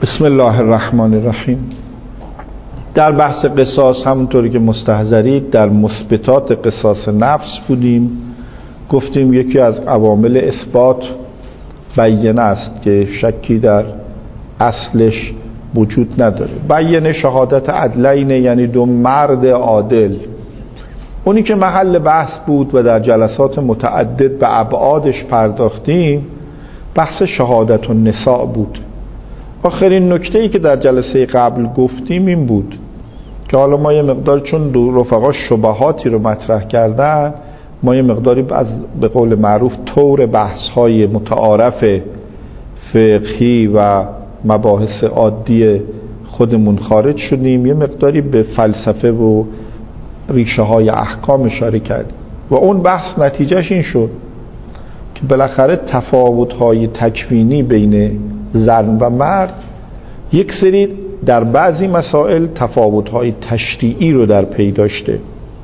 بسم الله الرحمن الرحیم. در بحث قصاص همونطوری که مستحضرید در مثبتات قصاص نفس بودیم. گفتیم یکی از عوامل اثبات بیانه است که شکی در اصلش وجود نداره. بیانه شهادت عدلین، یعنی دو مرد عادل. اونی که محل بحث بود و در جلسات متعدد به ابعادش پرداختیم بحث شهادت النساء بود. آخرین نکته‌ای که در جلسه قبل گفتیم این بود که حالا ما یه مقدار چون دو رفقا شبهاتی رو مطرح کردن، ما یه مقداری از به قول معروف طور بحث‌های متعارف فقهی و مباحث عادی خودمون خارج شدیم، یه مقداری به فلسفه و ریشه‌های احکام اشاره کردیم و اون بحث نتیجهش این شد که بالاخره تفاوت‌های تکوینی بین زن و مرد یک سری در بعضی مسائل تفاوت‌های تشریعی رو در پی داشته.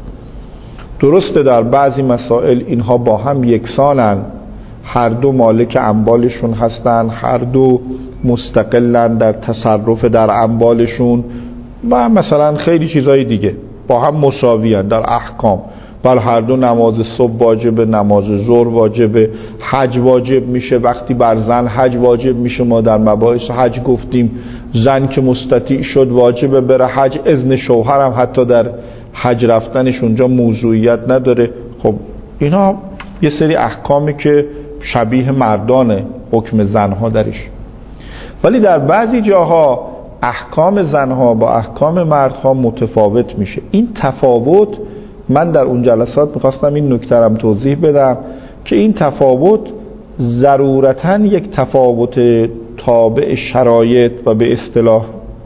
درسته در بعضی مسائل اینها با هم یکسانن، هر دو مالک اموالشون هستن، هر دو مستقلن در تصرف در اموالشون و مثلا خیلی چیزای دیگه، با هم مساویان در احکام. بل هر دو نماز صبح واجبه، نماز ظهر واجبه، حج واجب میشه وقتی بر زن حج واجب میشه. ما در مباحث حج گفتیم زن که مستطیع شد واجبه بره حج، اذن شوهر هم حتی در حج رفتنش اونجا موضوعیت نداره. خب اینا یه سری احکامی که شبیه مردانه حکم زنها درش، ولی در بعضی جاها احکام زنها با احکام مردها متفاوت میشه. این تفاوت من در اون جلسات میخواستم این نکته رو توضیح بدم که این تفاوت ضرورتاً یک تفاوت تابع شرایط و به اصطلاح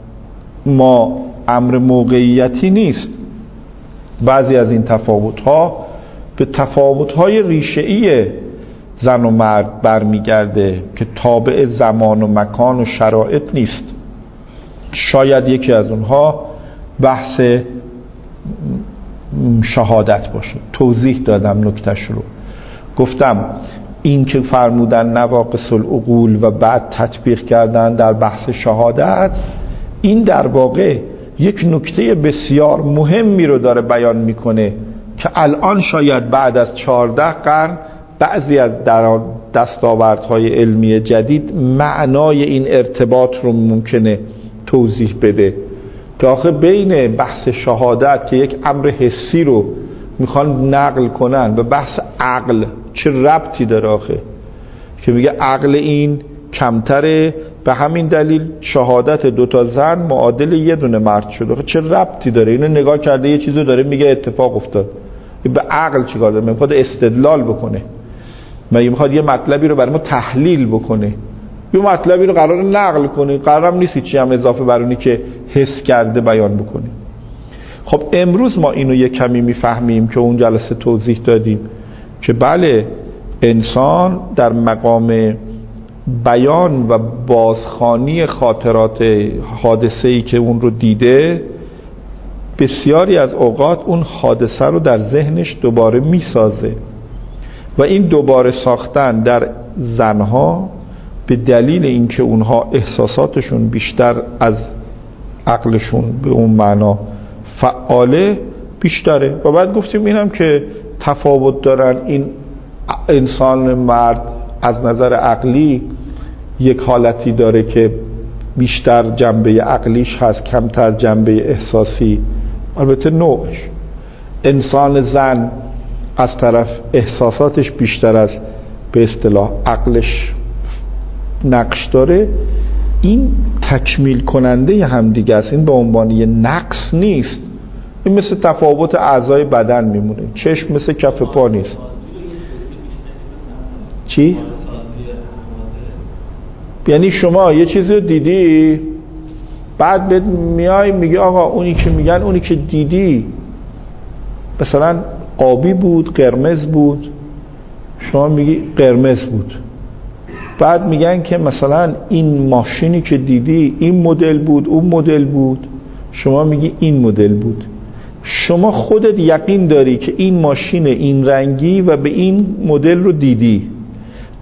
ما امر موقعیتی نیست. بعضی از این تفاوت‌ها به تفاوت‌های ریشه‌ای زن و مرد برمیگرده که تابع زمان و مکان و شرایط نیست. شاید یکی از اونها بحث شهادت باشه. توضیح دادم نکتهش رو، گفتم این که فرمودن نواقص العقول و بعد تطبیق کردن در بحث شهادت، این در واقع یک نکته بسیار مهمی رو داره بیان میکنه که الان شاید بعد از 14 قرن بعضی از دستاوردهای علمی جدید معنای این ارتباط رو ممکنه توضیح بده که آخه بین بحث شهادت که یک امر حسی رو میخوان نقل کنن به بحث عقل چه ربطی داره؟ آخه که میگه عقل این کمتره، به همین دلیل شهادت دوتا زن معادل یه دونه مرد شده. آخه چه ربطی داره؟ اینو نگاه کرده یه چیزو داره میگه اتفاق افتاد. به عقل چیکار داره؟ میخواد استدلال بکنه، میخواد یه مطلبی رو برای ما تحلیل بکنه، یه مطلبی رو قرار نقل کنی، قرارم نیست چی هم اضافه بر اونی که حس کرده بیان بکنی. خب امروز ما اینو یه کمی میفهمیم که اون جلسه توضیح دادیم که بله انسان در مقام بیان و بازخوانی خاطرات حادثه‌ای که اون رو دیده، بسیاری از اوقات اون حادثه رو در ذهنش دوباره میسازه و این دوباره ساختن در زنها به دلیل اینکه اونها احساساتشون بیشتر از عقلشون به اون معنا فعاله بیشتره. و بعد گفتیم اینم که تفاوت دارن، این انسان مرد از نظر عقلی یک حالتی داره که بیشتر جنبه عقلیش هست، کمتر جنبه احساسی. البته نوعش. انسان زن از طرف احساساتش بیشتر از به اصطلاح عقلش نقش داره. این تکمیل کننده هم دیگه است، این به عنوان یه نقص نیست. این مثل تفاوت اعضای بدن میمونه. چشم مثل کف پا نیست. چی؟ یعنی شما یه چیزی رو دیدی بعد میای میگی آقا اونی که میگن اونی که دیدی مثلا آبی بود، قرمز بود، شما میگی قرمز بود. بعد میگن که مثلا این ماشینی که دیدی این مدل بود اون مدل بود، شما میگی این مدل بود. شما خودت یقین داری که این ماشین این رنگی و به این مدل رو دیدی،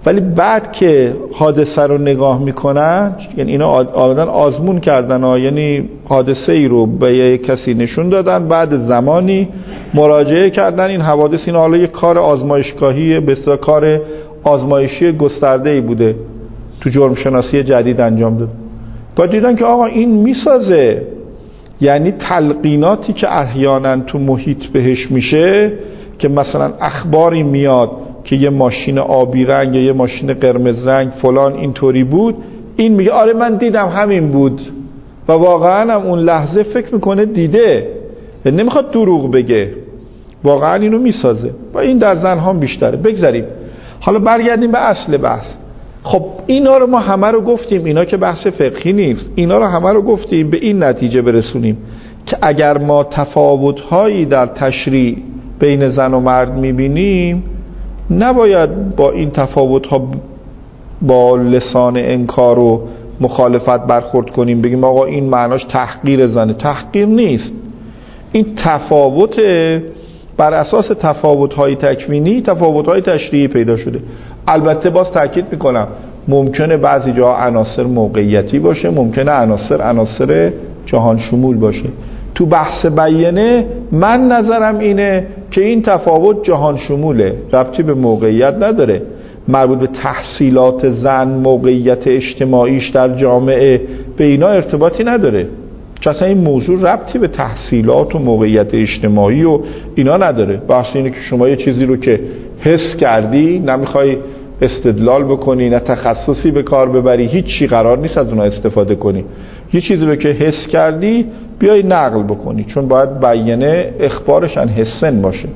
ولی بعد که حادثه رو نگاه میکنن، یعنی اینا آمدن آزمون کردن یعنی حادثه ای رو به یک کسی نشون دادن، بعد زمانی مراجعه کردن این حوادث اینا حالا یک کار آزمایشگاهی بسیار کار آزمایشی گسترده ای بوده تو جرم شناسی جدید انجام داد، بعد دیدن که آقا این میسازه. یعنی تلقیناتی که احیانا تو محیط بهش میشه که مثلا اخباری میاد که یه ماشین آبی رنگ یا یه ماشین قرمز رنگ فلان اینطوری بود، این میگه آره من دیدم همین بود و واقعا هم اون لحظه فکر میکنه دیده، نمیخواد دروغ بگه، واقعا اینو میسازه و این در زنها بیشتره. بگذاریم حالا برگردیم به اصل بحث. خب اینا رو ما همه رو گفتیم، اینا که بحث فقهی نیست، اینا رو همه رو گفتیم به این نتیجه برسونیم که اگر ما تفاوت‌هایی در تشریع بین زن و مرد میبینیم نباید با این تفاوت‌ها با لسان انکار و مخالفت برخورد کنیم، بگیم آقا این معناش تحقیر زنه. تحقیر نیست، این تفاوت بر اساس تفاوت‌های تکوینی تفاوت‌های تشریعی پیدا شده. البته باز تاکید میکنم ممکنه بعضی جاها عناصر موقعیتی باشه، ممکنه عناصر جهان شمول باشه. تو بحث بیانه من نظرم اینه که این تفاوت جهان شموله، ربطی به موقعیت نداره، مربوط به تحصیلات زن، موقعیت اجتماعیش در جامعه، به اینا ارتباطی نداره. چون اصلا این موضوع ربطی به تحصیلات و موقعیت اجتماعی و اینا نداره. بحث اینه که شما یه چیزی رو که حس کردی نمیخوای استدلال بکنی، نه تخصصی به کار ببری، هیچ چی قرار نیست از اونها استفاده کنی. یه چیزی رو که حس کردی بیای نقل بکنی، چون باید بیانه اخبارش عن حسن باشه.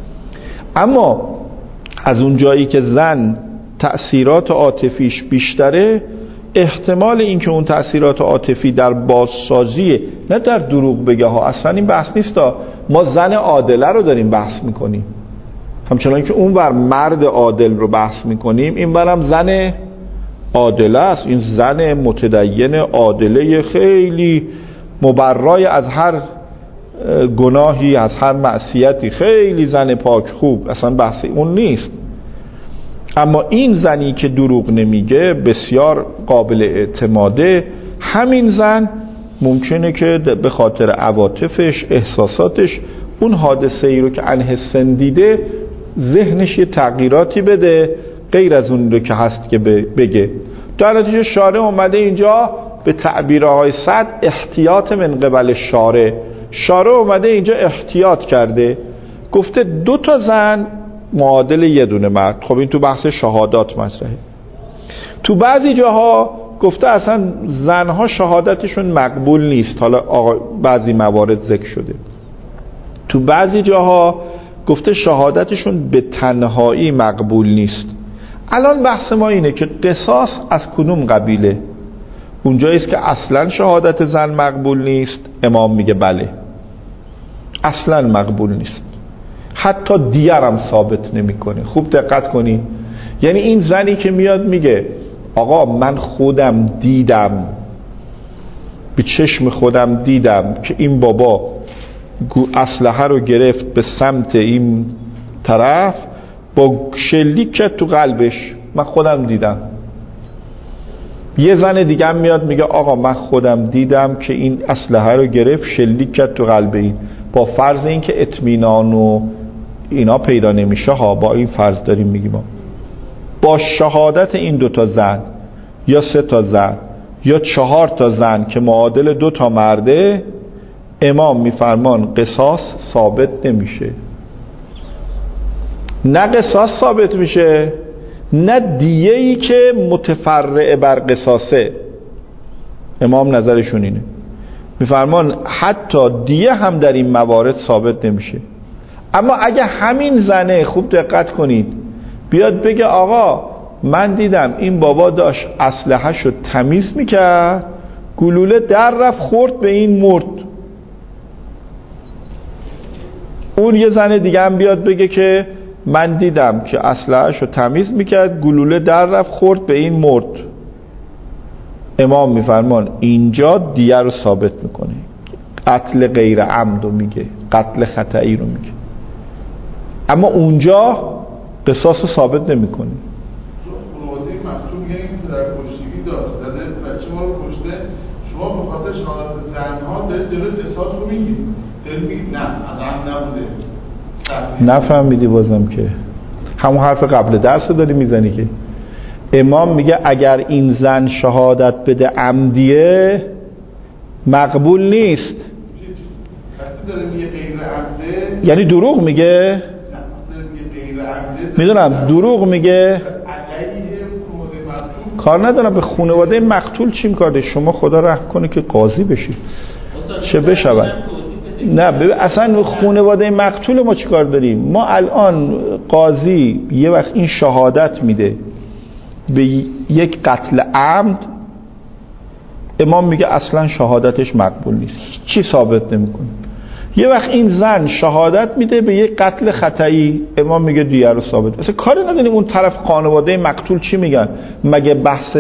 اما از اون جایی که زن تأثیرات عاطفیش بیشتره، احتمال این که اون تأثیرات عاطفی در بازسازی، نه در دروغ بگه ها، اصلا این بحث نیست. ما زن عادله رو داریم بحث میکنیم، همچنان که اون بر مرد عادل رو بحث میکنیم، این برم زن عادله است. این زن متدین عادله خیلی مبرای از هر گناهی، از هر معصیتی، خیلی زن پاک خوب، اصلا بحث اون نیست. اما این زنی که دروغ نمیگه، بسیار قابل اعتماده، همین زن ممکنه که به خاطر عواطفش، احساساتش، اون حادثه ای رو که عن حسن دیده ذهنش یه تغییراتی بده غیر از اون رو که هست که بگه. در نتیجه شارع اومده اینجا به تعبیرهای صد احتیاط من قبل شارع اومده اینجا احتیاط کرده، گفته 2 زن معادل 1 مرد. خب این تو بحث شهادات مطرحه. تو بعضی جاها گفته اصلا زنها شهادتشون مقبول نیست، حالا بعضی موارد ذکر شده. تو بعضی جاها گفته شهادتشون به تنهایی مقبول نیست. الان بحث ما اینه که قصاص از کدوم قبیله؟ اونجاییست که اصلا شهادت زن مقبول نیست، امام میگه بله اصلا مقبول نیست، حتی دیگرم ثابت نمیکنه. خوب دقت کنی، یعنی این زنی که میاد میگه آقا من خودم دیدم، به چشم خودم دیدم که این بابا اسلحه رو گرفت به سمت این طرف با شلیک کرد تو قلبش، من خودم دیدم. یه زن دیگه هم میاد میگه آقا من خودم دیدم که این اسلحه رو گرفت شلیک کرد تو قلب این، با فرض این که اطمینان و اینا پیدا نمیشه ها، با این فرض داریم میگیم با شهادت این 2 زن یا 3 زن یا 4 زن که معادل 2 مرده، امام میفرمان قصاص ثابت نمیشه. نه قصاص ثابت میشه، نه دیه‌ای که متفرع بر قصاصه. امام نظرشون اینه، میفرمان حتی دیه هم در این موارد ثابت نمیشه. اما اگه همین زنه، خوب دقت کنید، بیاد بگه آقا من دیدم این بابا داشت اسلحه‌شو تمیز میکرد، گلوله در رفت خورد به این مرد. اون یه زن دیگه هم بیاد بگه که من دیدم که اسلحه‌شو تمیز میکرد، گلوله در رفت خورد به این مرد. امام میفرمان اینجا دیه رو ثابت میکنه، قتل غیر عمد رو میگه، قتل خطئی رو میگه، اما اونجا قصاص رو ثابت نمیکنه. شما به خاطر شهادت زنها دارید جلوی قصاص رو میگید، دارید میگید نه از هم نبوده. نفهمیدی بازم که همون حرف قبل درس داری میزنی که امام میگه اگر این زن شهادت بده عمدیه مقبول نیست. وقتی داره میگه غیر عمده یعنی دروغ میگه؟ میدونم دروغ میگه، کار ندارم به خانواده مقتول چیم کار داری؟ شما خدا رحم کنه که قاضی بشی چه بشود. نه اصلا خانواده مقتول ما چی کار داریم؟ ما الان قاضی یه وقت این شهادت میده به یک قتل عمد، امام میگه اصلا شهادتش مقبول نیست، چی ثابت نمیکنه. یه وقت این زن شهادت میده به یک قتل خطایی، امام میگه دیگه رو ثابت. اصلا کاری نداریم اون طرف خانواده مقتول چی میگن. مگه بحث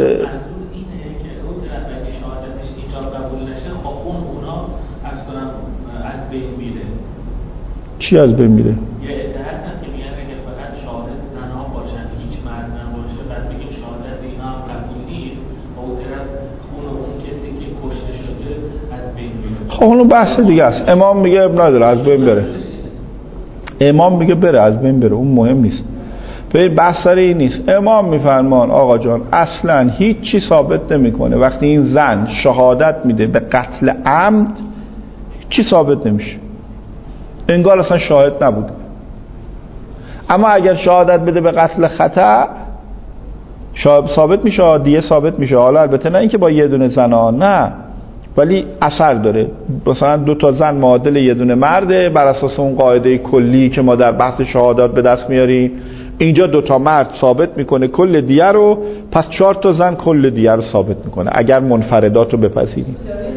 چی از بین میره؟ یه اتحاد که میگن اگه فقط شاهد زنها باشن هیچ مرد نباشه بعد بگیم شهادت اینا هم قبول نیست و اون طرف خون اون کسی که کشته شده از بین میره. خب اون بحث دیگه است. امام میگه نداره از بین بره، امام میگه بره از بین بره، اون مهم نیست. ببین بحث سر این نیست. امام میفرمان آقا جان اصلا هیچ چی ثابت نمیکنه وقتی این زن شهادت میده به قتل عمد چی ثابت نمیشه، انگار اصلا شاهد نبود. اما اگر شهادت بده به قتل خطا ثابت میشه، دیگه ثابت میشه. حالا البته نه اینکه با یه دونه زنا، نه، ولی اثر داره. مثلا 2 زن معادل یه دونه مرده بر اساس اون قاعده کلی که ما در بحث شهادات به دست میاریم. اینجا 2 مرد ثابت میکنه کل دیه رو، پس 4 زن کل دیه رو ثابت میکنه اگر منفردات رو بپذیریم.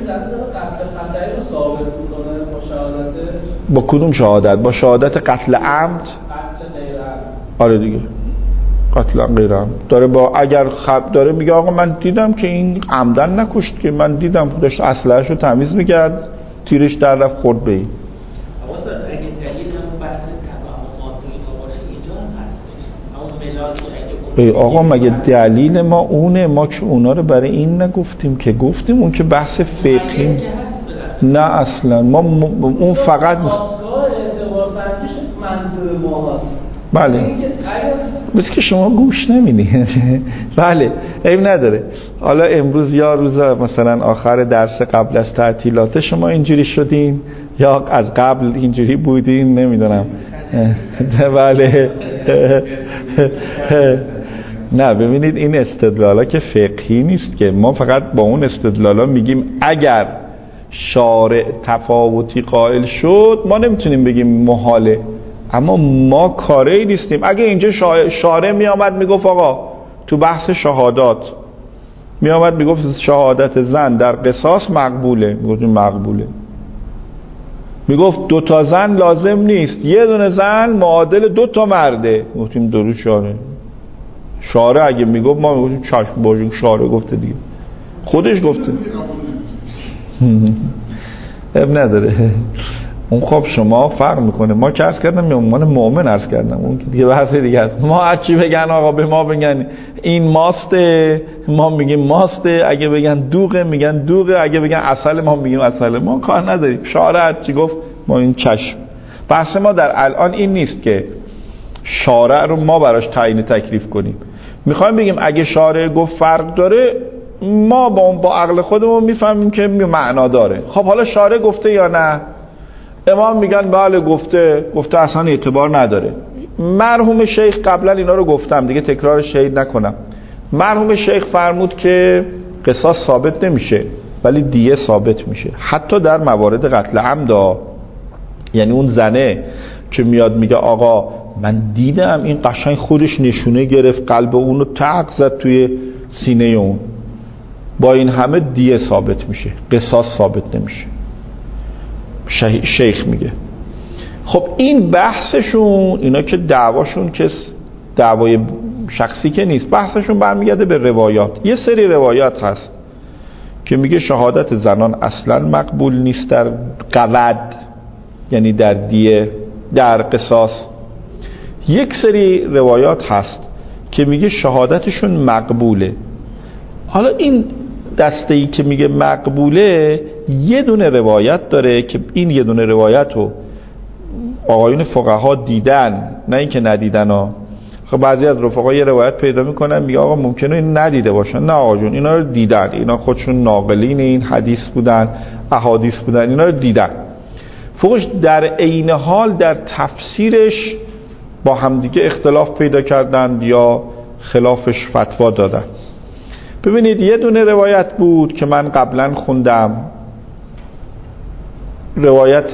با کدوم شهادت؟ با شهادت قتل عمد؟ آره دیگه قتل غیر عمد داره. با اگر خب داره میگه آقا من دیدم که این عمدن نکشت، که من دیدم داشت اسلحه‌شو تمیز میکرد تیرش در رفت خورد به این. ای آقا مگه دلیل ما اونه؟ ما که اونا رو برای این نگفتیم که گفتیم اون که بحث فقهی نه اصلا. ما اون فقط بله بس که شما گوش نمیدید. بله عیب نداره. حالا امروز یا روز مثلا آخر درس قبل از تعطیلات شما اینجوری شدین یا از قبل اینجوری بودین نمیدونم. بله نه ببینید این استدلالا که فقهی نیست که ما فقط با اون استدلالا میگیم اگر شارع تفاوتی قائل شد ما نمیتونیم بگیم محاله، اما ما کاری نیستیم. اگه اینجا شارع میامد میگفت آقا تو بحث شهادات میامد میگفت شهادت زن در قصاص مقبوله، میگفتیم مقبوله. میگفت 2 زن لازم نیست، یه دونه زن معادل 2 مرده، میگفتیم درود شارع اگه میگفت ما میگفتیم چشم باشه شارع گفته دیگه، خودش گفته. اب نداره اون. خب شما فرق میکنه. ما که عرض کردم به عنوان مؤمن عرض کردم، اون که دیگه بحث دیگه است. ما هر چی بگن آقا به ما بگن این ماسته ما میگیم ماسته، اگه بگن دوغه میگن دوغه، اگه بگن عسل ما میگیم عسل. ما کار نداریم، شارع هر چی گفت ما این چشم. بحث ما در الان این نیست که شارع رو ما براش تعیین تکلیف کنیم. میخوایم بگیم اگه شارع گفت فرق داره ما با عقل خودمون میفهمیم که معنا داره. خب حالا شارع گفته یا نه؟ امام میگن بله گفته اصلا اعتبار نداره. مرحوم شیخ قبلا اینا رو گفتم دیگه تکرار شهید نکنم. مرحوم شیخ فرمود که قصاص ثابت نمیشه ولی دیه ثابت میشه، حتی در موارد قتل عمد. یعنی اون زنه که میاد میگه آقا من دیدم این قشنگ خودش نشونه گرفت قلب اونو تق زد توی سینه اون، با این همه دیه ثابت میشه، قصاص ثابت نمیشه. شیخ میگه خب این بحثشون، اینا که دعواشون که دعوای شخصی که نیست، بحثشون برمیگرده به روایات. یه سری روایات هست که میگه شهادت زنان اصلا مقبول نیست در قود، یعنی در دیه، در قصاص. یک سری روایات هست که میگه شهادتشون مقبوله. حالا این دسته‌ای که میگه مقبوله یه دونه روایت داره که این یه دونه روایت رو آقایون فقها دیدن، نه اینکه ندیدن ها. خب بعضی از رفقا یه روایت پیدا میکنن میگه آقا ممکنه این ندیده باشن. نه آقا جون، اینا رو دیدن، اینا خودشون ناقلین این حدیث بودن، احادیث بودن، اینا رو دیدن. فوقش در عین حال در تفسیرش با همدیگه اختلاف پیدا کردند یا خلافش فتوا دادن. ببینید یه دونه روایت بود که من قبلا خوندم، روایت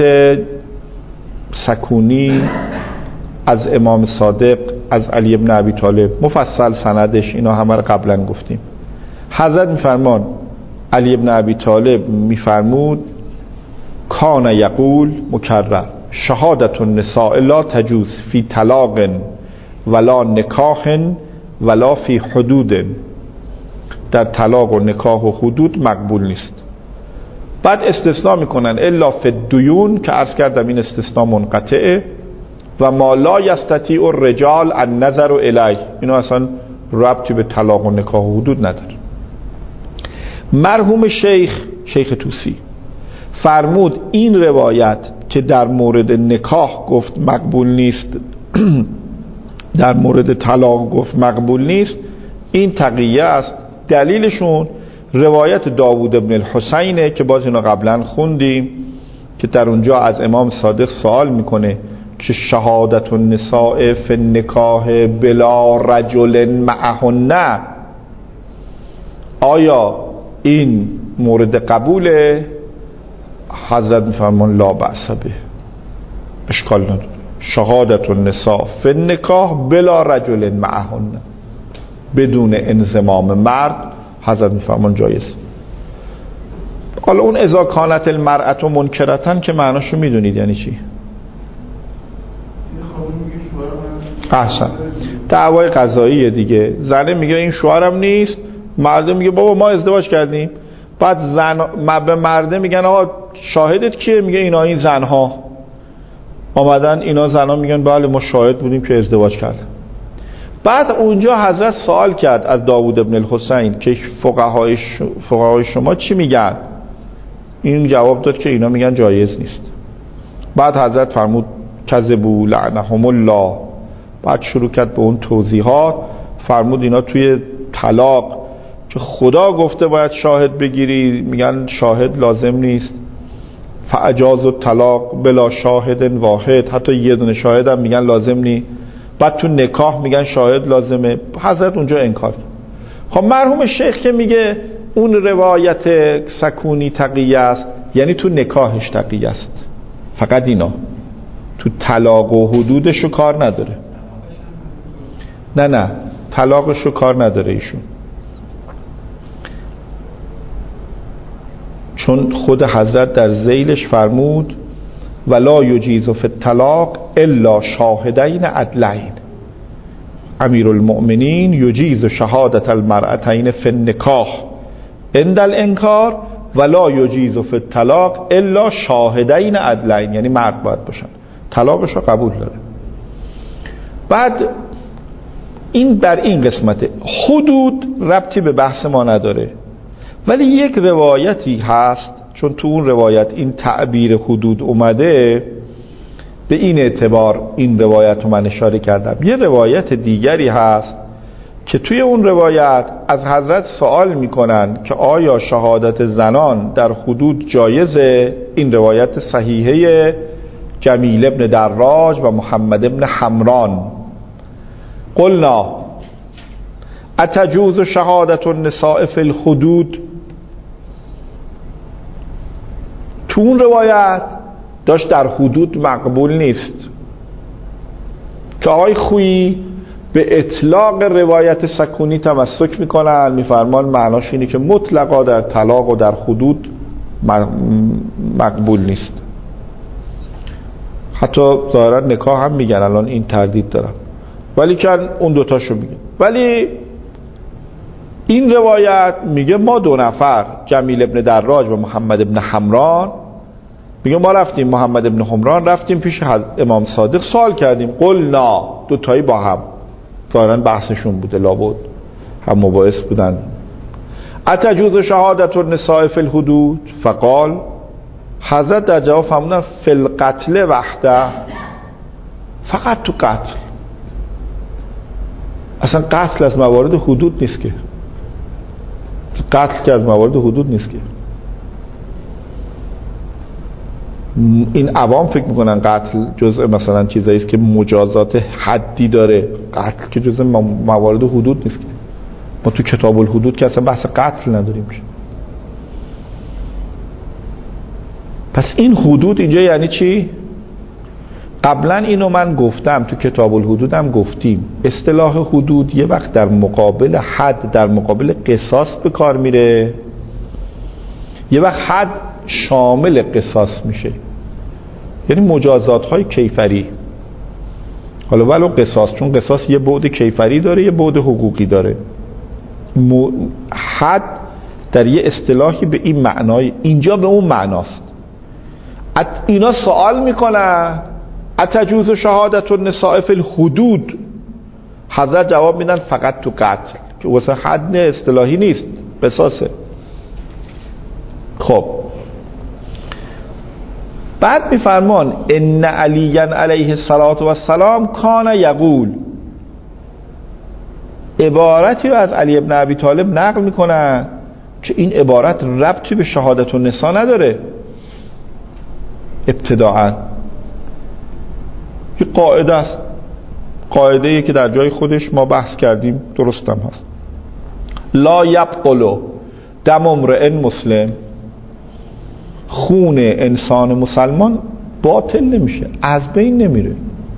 سکونی از امام صادق از علی ابن ابی طالب، مفصل سندش، اینا همه رو قبلا گفتیم. حضرت میفرمان علی ابن ابی طالب میفرمود کان یقول مکرر شهادت النساء لا تجوز فی طلاق ولا نکاح ولا فی حدود، در طلاق و نکاح و حدود مقبول نیست. بعد استثناء میکنن الا فی الدیون که عرض کردم این استثناء منقطعه، و ما لا یستطیع الرجال النظر الیه، اینو اصلا ربطی به طلاق و نکاح و حدود نداره. مرحوم شیخ طوسی فرمود این روایت که در مورد نکاح گفت مقبول نیست در مورد طلاق گفت مقبول نیست، این تقیه است. دلیلشون روایت داوود ابن الحسینه که باز اینو قبلا خوندیم که در اونجا از امام صادق سوال میکنه که شهادت النساء فی النکاح بلا رجل معهن، آیا این مورد قبوله؟ حضرت میفرمان لا بأس به، اشکال نداره، شهادت النساء فی النکاح بلا رجل معهن، بدون انضمام مرد، حضرت میفرمان جایز. حالا اون اذا کانت المرأة منکرتن که معناشو میدونید یعنی چی؟ احسن، دعوای قضاییه دیگه. زنه میگه این شوهرم نیست، مرده میگه بابا ما ازدواج کردیم. بعد به مرده میگن آقا شاهدت کیه؟ میگه اینا این زنها آمدن، اینا زنها میگن بله ما شاهد بودیم که ازدواج کردن. بعد اونجا حضرت سوال کرد از داوود ابن الحسین که فقهای شما چی میگن؟ این جواب داد که اینا میگن جایز نیست. بعد حضرت فرمود کذبوا لعنهم الله. بعد شروع کرد به اون توضیحات، فرمود اینا توی طلاق که خدا گفته باید شاهد بگیری میگن شاهد لازم نیست، فاجاز الطلاق بلا شاهد واحد، حتی یه دونه شاهد هم میگن لازم نیست. بعد تو نکاح میگن شاهد لازمه. حضرت اونجا انکار کرد. خب مرحوم شیخ که میگه اون روایت سکونی تقیه است، یعنی تو نکاحش تقیه است، فقط اینا تو طلاق و حدودشو کار نداره. نه طلاقشو کار نداره ایشون، چون خود حضرت در ذیلش فرمود ولا یجیز فی الطلاق الا شاهدین عدلین، امیر المؤمنین یجیز شهادت المرأتین فی النکاح عند الانکار ولا یجیز فی الطلاق الا شاهدین عدلین، یعنی مرد باید باشن. طلاقش رو قبول داره. بعد این بر این قسمته. حدود ربطی به بحث ما نداره، ولی یک روایتی هست، چون تو اون روایت این تعبیر حدود اومده، به این اعتبار این روایت رو من اشاره کردم. یه روایت دیگری هست که توی اون روایت از حضرت سوال میکنن که آیا شهادت زنان در حدود جایزه؟ این روایت صحیحه جمیل ابن دراج و محمد ابن حمران. قلنا اتجوز شهادت النساء فی الحدود؟ تو اون روایت داشت در حدود مقبول نیست که آقای خویی به اطلاق روایت سکونی تمسک میکنن، میفرمان معناش اینه که مطلقا در طلاق و در حدود مقبول نیست. حتی ظاهرا نکاح هم میگن، الان این تردید دارم، ولی که اون دوتاشو میگن. ولی این روایت میگه ما دو نفر جمیل ابن دراج و محمد ابن حمران، میگه ما رفتیم، محمد ابن حمران رفتیم پیش امام صادق سوال کردیم، قلنا، دوتایی با هم ظاهرا بحثشون بوده، لابد هم مباحث بودن، اتجوز شهادت النساء فی الحدود؟ فقال حضرت در جواب فرمودن فی القتل وحده، فقط تو قتل. اصلا قتل از موارد حدود نیست که، قتل که از موارد حدود نیست که. این عوام فکر میکنن قتل جزء مثلا چیزایی است که مجازات حدی داره، قتل که جزء موارد حدود نیست که. ما تو کتاب الحدود که اصلا بحث قتل نداریم که. پس این حدود اینجا یعنی چی؟ قبلا اینو من گفتم، تو کتاب الحدود هم گفتیم، اصطلاح حدود یه وقت در مقابل حد، در مقابل قصاص به کار میره، یه وقت حد شامل قصاص میشه، یعنی مجازات های کیفری. حالا ولو قصاص، چون قصاص یه بعد کیفری داره، یه بعد حقوقی داره. حد در یه اصطلاحی به این معنای، اینجا به اون معناست. اینا سوال میکنن اتجوز شهادت النساء فی الحدود؟ حضرت جواب میدن فقط تو قتل، که واسه حد اصطلاحی نیست، قصاصه. خب بعد میفرمان ان علی علیه السلام کان یقول، عبارتی رو از علی ابن ابی طالب نقل میکنن که این عبارت ربطی به شهادت النساء نداره. ابتداعا یه قاعده است، قاعده‌ای که در جای خودش ما بحث کردیم، درستم هست. لا یبطل دم امرئ مسلم، خون انسان مسلمان باطل نمیشه، از بین نمیره.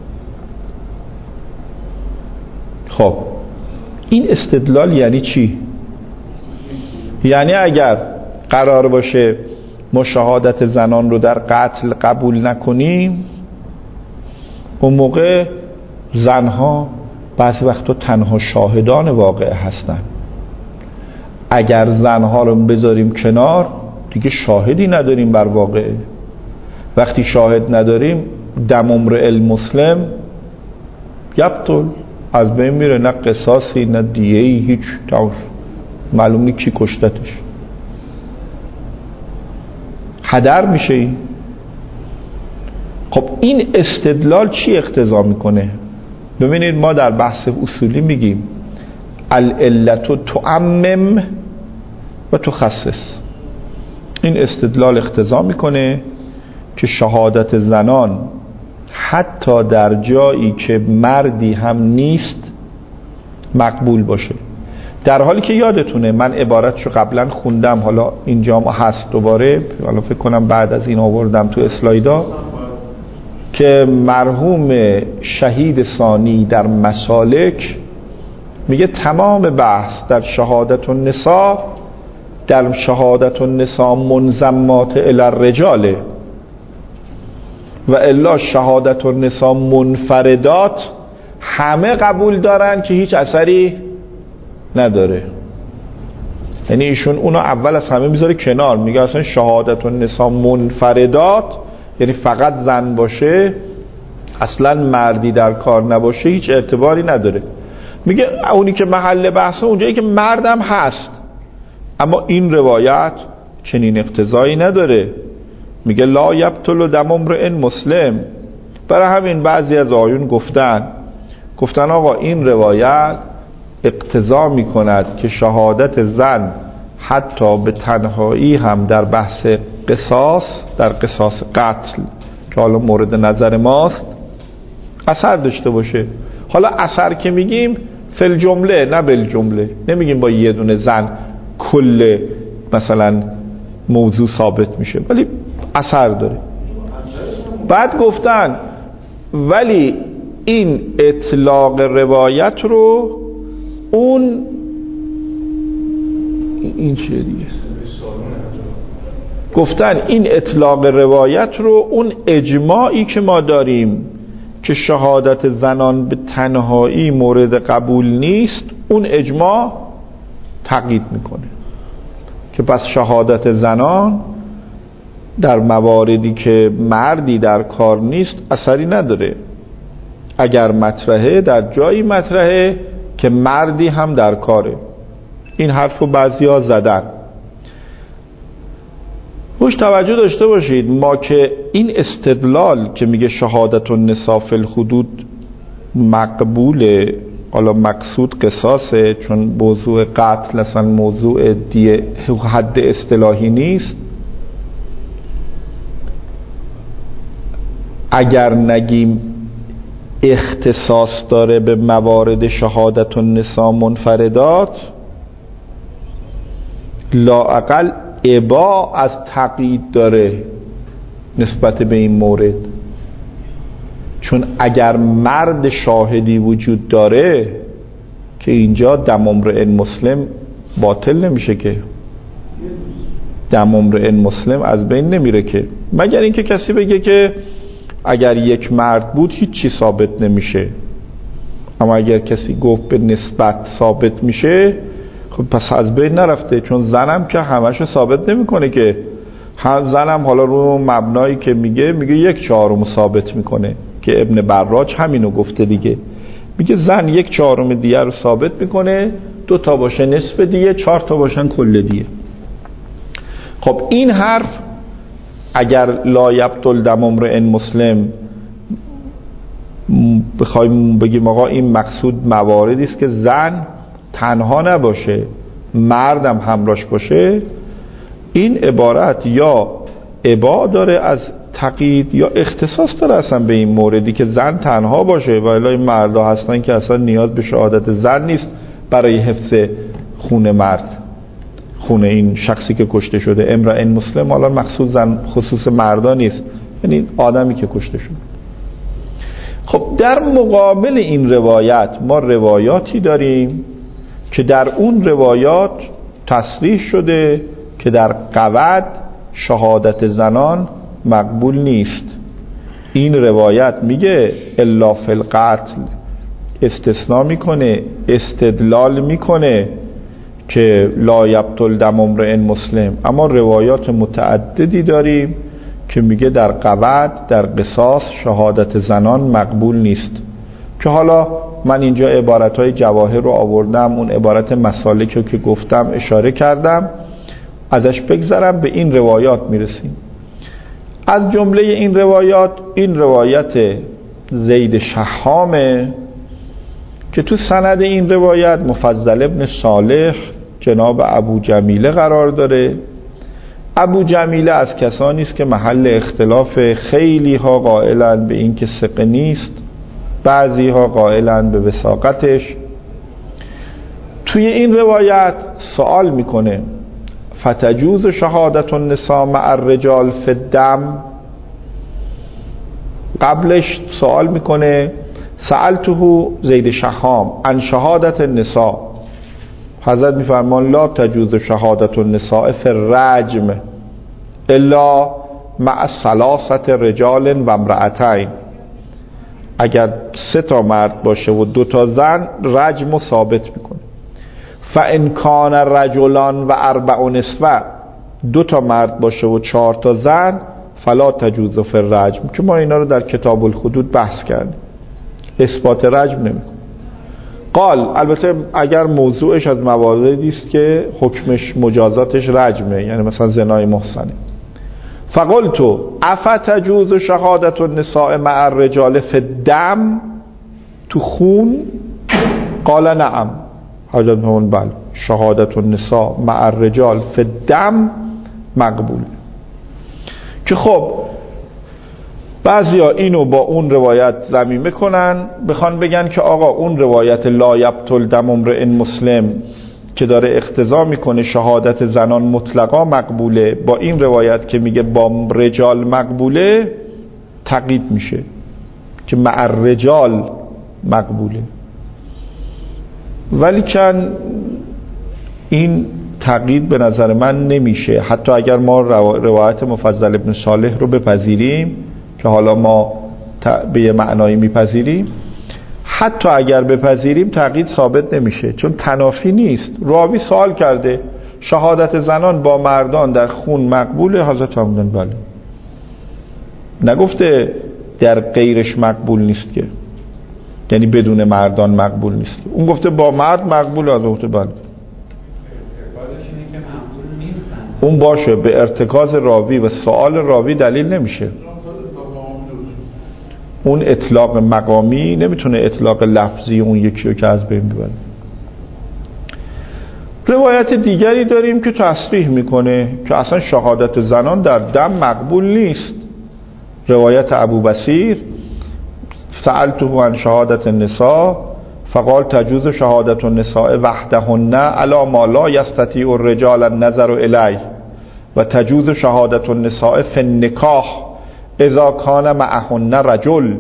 خب این استدلال یعنی چی؟ یعنی اگر قرار باشه ما شهادت زنان رو در قتل قبول نکنیم، اون موقع زنها بعضی وقتا تنها شاهدان واقعه هستن. اگر زنها رو بذاریم کنار، دیگه شاهدی نداریم بر واقعه. وقتی شاهد نداریم، دم امرئ المسلم یبطل، از بین میره، نه قصاصی نه دیه‌ای، هیچ تماش، معلوم نیست کی کشتتش، هدر میشه این. خب این استدلال چی اقتضا میکنه؟ ببینید ما در بحث اصولی میگیم العلت تعمم و تخصص. این استدلال اقتضا میکنه که شهادت زنان حتی در جایی که مردی هم نیست مقبول باشه، در حالی که یادتونه من عبارتشو قبلا خوندم، حالا اینجا هست دوباره، حالا فکر کنم بعد از این آوردم تو اسلایدا، که مرحوم شهید ثانی در مسالک میگه تمام بحث در شهادت النساء، در شهادت النساء منضمات الی الرجاله و الا شهادت النساء منفردات همه قبول دارن که هیچ اثری نداره. یعنی ایشون اونو اول از همه میذاره کنار، میگه اصلا شهادت النساء منفردات یعنی فقط زن باشه، اصلا مردی در کار نباشه، هیچ اعتباری نداره. میگه اونی که محل بحثه اونجایی که مردم هست، اما این روایت چنین اقتضایی نداره. میگه لا یبطل دم امرئ مسلم. برای همین بعضی از آیون گفتن آقا این روایت اقتضا میکند که شهادت زن حتی به تنهایی هم در بحث قصاص، در قصاص قتل که حالا مورد نظر ماست، اثر داشته باشه. حالا اثر که میگیم فل جمله نه بل جمله، نمیگیم با یه دونه زن کل مثلا موضوع ثابت میشه، ولی اثر داره. بعد گفتن ولی این اطلاق روایت رو اون این چیه دیگه، گفتن این اطلاق روایت رو اون اجماعی که ما داریم که شهادت زنان به تنهایی مورد قبول نیست، اون اجماع تقیید میکنه که پس شهادت زنان در مواردی که مردی در کار نیست اثری نداره. اگر مطرحه در جایی مطرحه که مردی هم در کاره. این حرف رو بعضیا زدن. روش توجه داشته باشید، ما که این استدلال که میگه شهادت النساء فی الحدود مقبوله، حالا مقصود قصاصه، چون موضوع قتل اصلا موضوع دیه حد اصطلاحی نیست. اگر نگیم اختصاص داره به موارد شهادت النساء منفردات، لااقل ابا از تقیید داره نسبت به این مورد، چون اگر مرد شاهدی وجود داره که اینجا دم امرئ مسلم باطل نمیشه، که دم امرئ مسلم از بین نمیره که، مگر اینکه کسی بگه که اگر یک مرد بود هیچی ثابت نمیشه. اما اگر کسی گفت به نسبت ثابت میشه، خب پس از بین نرفته، چون زنم که همشو ثابت نمیکنه که. زنم حالا رو مبنایی که میگه 1/4 ثابت میکنه، که ابن براج همینو گفته دیگه، میگه زن 1/4 دیه رو ثابت میکنه، 2 تا باشه نصف دیه، 4 تا باشن کل دیه. خب این حرف اگر لا یبطل دم امرئ مسلم بخوایم بگیم آقا این مقصود مواردی است که زن تنها نباشه، مردم همراهش باشه، این عبارت یا ابا داره از تقیید یا اختصاص داره اصلا به این موردی که زن تنها باشه، و الا این مردا هستن که اصلا نیاز به شهادت زن نیست برای حفظ خون مرد، خون این شخصی که کشته شده. امرئ مسلم حالا مخصوص زن خصوص مردا نیست، یعنی آدمی که کشته شده. خب در مقابل این روایت ما روایاتی داریم که در اون روایات تصریح شده که در قود شهادت زنان مقبول نیست. این روایت میگه الا فی القتل، استثناء میکنه، استدلال میکنه که لا یبطل دم امرئ مسلم. اما روایات متعددی داریم که میگه در قود، در قصاص شهادت زنان مقبول نیست، که حالا من اینجا عبارتهای جواهر رو آوردم، اون عبارت مسالک رو که گفتم اشاره کردم، ازش بگذرم به این روایات میرسیم. از جمله این روایات این روایت زید شحامه که تو سند این روایت مفضل ابن صالح جناب ابو جمیله قرار داره. ابو جمیله از کسانی است که محل اختلاف خیلی ها قائلند به این که ثقه نیست، بعضی ها قائلند به وثاقتش. توی این روایت سوال میکنه فتجوز شهادت النساء مع الرجال فی الدم. قبلش سوال میکنه سألته زید شحام عن شهادت النساء، حضرت میفرمان لا تجوز شهادت النساء فی الرجم الا مع 3 رجال و امرأتین. اگر 3 مرد باشه و 2 زن رجم ثابت میکنه. فان کان رجلان و 4 نسوه، 2 مرد باشه و 4 زن، فلا تجوز فی الرجم، که ما اینا رو در کتاب الحدود بحث کردیم، اثبات رجم نمیکنه. قال البته اگر موضوعش از مواردی است که حکمش مجازاتش رجمه، یعنی مثلا زنای محصنه. فقلت افتجوز شهادت النساء مع الرجال فی الدم، تو خون؟ قال نعم. حضرت میفرمایند بله، شهادت النساء مع الرجال فی الدم مقبول. که خب بعضیا اینو با اون روایت ضمیمه کنن، بخوان بگن که آقا اون روایت لا یبطل دم امرئ مسلم که داره اقتضا میکنه شهادت زنان مطلقا مقبوله، با این روایت که میگه با رجال مقبوله تقیید میشه که مع الرجال مقبوله. ولی چند این تقیید به نظر من نمیشه، حتی اگر ما روایت مفضل ابن صالح رو بپذیریم که حالا ما به یه معنایی میپذیریم، حتی اگر بپذیریم تقیید ثابت نمیشه، چون تنافی نیست. راوی سوال کرده شهادت زنان با مردان در خون مقبوله، حضرت فرمودن بله، نگفته در غیرش مقبول نیست که، یعنی بدون مردان مقبول نیست. اون گفته با مرد مقبول، حضرت بله. اون باشه، به ارتکاز راوی و سوال راوی دلیل نمیشه. اون اطلاق مقامی نمیتونه اطلاق لفظی اون یکی رو که از بین ببره. روایت دیگری داریم که تصریح میکنه که اصلا شهادت زنان در دم مقبول نیست. روایت ابو بصیر سألته عن شهادت النساء فقال تجوز شهادت النساء وحدهن علی ما لا یستطیع الرجال النظر الیه و تجوز شهادت النساء فی النکاح اذا کان معهن رجل.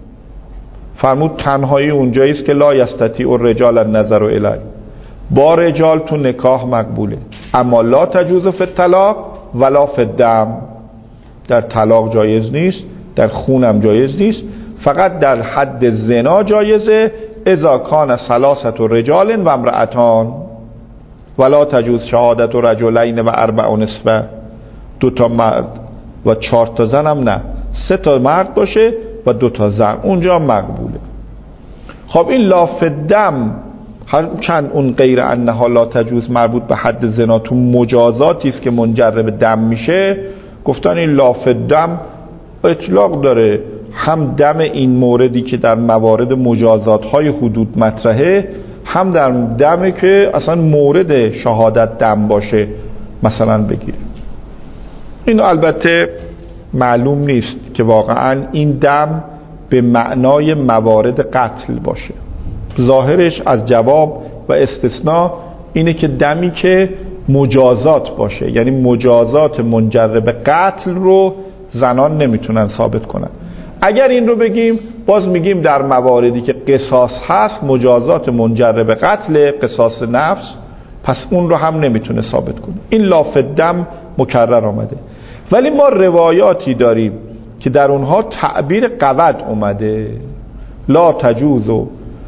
فرمود تنهایی اونجایی است که لا یستطیع الرجال النظر الیه، با رجال تو نکاح مقبوله، اما لا تجوز فی الطلاق ولا فی الدم. در طلاق جایز نیست، در خونم جایز نیست، فقط در حد زنا جایزه اذا کان ثلاثه رجال و امرأتان ولا تجوز شهادت رجلین و اربع نسوه. 2 مرد و 4 زن هم نه، 3 مرد باشه و 2 زن، اونجا مقبوله. خب این لاف دم هر چند اون غیر انها لا تجوز مربوط به حد زنا تو مجازاتی است که منجر به دم میشه، گفتن این لاف دم اطلاق داره، هم دم این موردی که در موارد مجازات های حدود مطرحه، هم در دمی که اصلا مورد شهادت دم باشه مثلا بگیره. این البته معلوم نیست که واقعا این دم به معنای موارد قتل باشه. ظاهرش از جواب و استثناء اینه که دمی که مجازات باشه، یعنی مجازات منجر به قتل رو زنان نمیتونن ثابت کنن. اگر این رو بگیم باز میگیم در مواردی که قصاص هست، مجازات منجر به قتل، قصاص نفس، پس اون رو هم نمیتونه ثابت کنه. این لاف دم مکرر آمده. ولی ما روایاتی داریم که در اونها تعبیر قود اومده، لا تجوز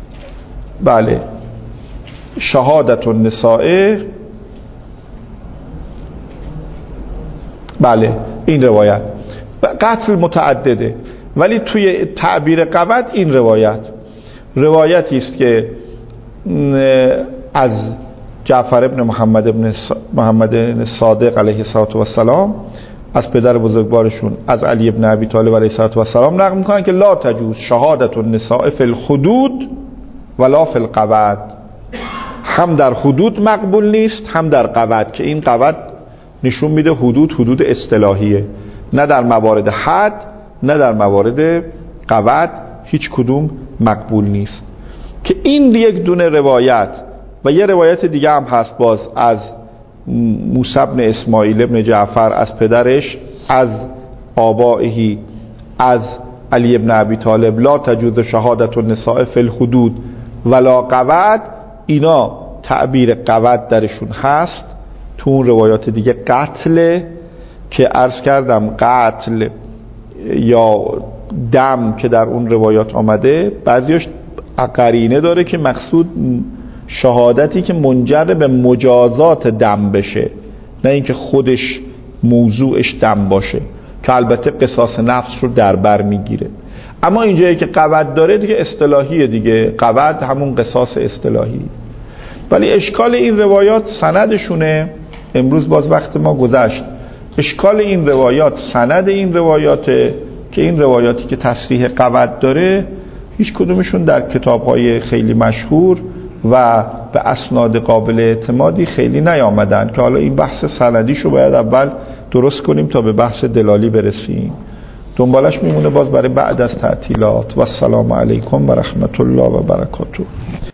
بله شهادت النساء، بله این روایت قتل متعدده، ولی توی تعبیر قود این روایتی است که از جعفر ابن محمد صادق علیه السلام از پدر بزرگوارشون از علی ابن ابی طالب علیه السلام نقل میکنن که لا تجوز شهادت النساء فی الحدود ولا فی القود. هم در حدود مقبول نیست، هم در قود، که این قود نشون میده حدود اصطلاحیه، نه در موارد حد نه در موارد قود هیچ کدوم مقبول نیست. که این یک دونه روایت و یه روایت دیگه هم هست باز از موسی بن اسماعیل ابن جعفر از پدرش از آبائهی از علی ابن ابی طالب لا تجوز شهادت النساء فی الحدود ولا قود. اینا تعبیر قود درشون هست. تو اون روایات دیگه قتل که عرض کردم قتل یا دم که در اون روایات آمده بعضیش قرینه داره که مقصود شهادتی که منجر به مجازات دم بشه، نه اینکه خودش موضوعش دم باشه، که البته قصاص نفس رو در بر میگیره. اما اینجایی که قود داره دیگه اصطلاحیه دیگه، قود همون قصاص اصطلاحی. ولی اشکال این روایات سندشونه. امروز باز وقت ما گذشت. اشکال این روایات سند این روایاته که این روایاتی که تصریح قود داره هیچ کدومشون در کتاب‌های خیلی مشهور و به اسناد قابل اعتمادی خیلی نیامدن، که حالا این بحث سندیشو باید اول درست کنیم تا به بحث دلالی برسیم. دنبالش میمونه باز برای بعد از تعطیلات. و السلام علیکم و رحمت الله و برکاته.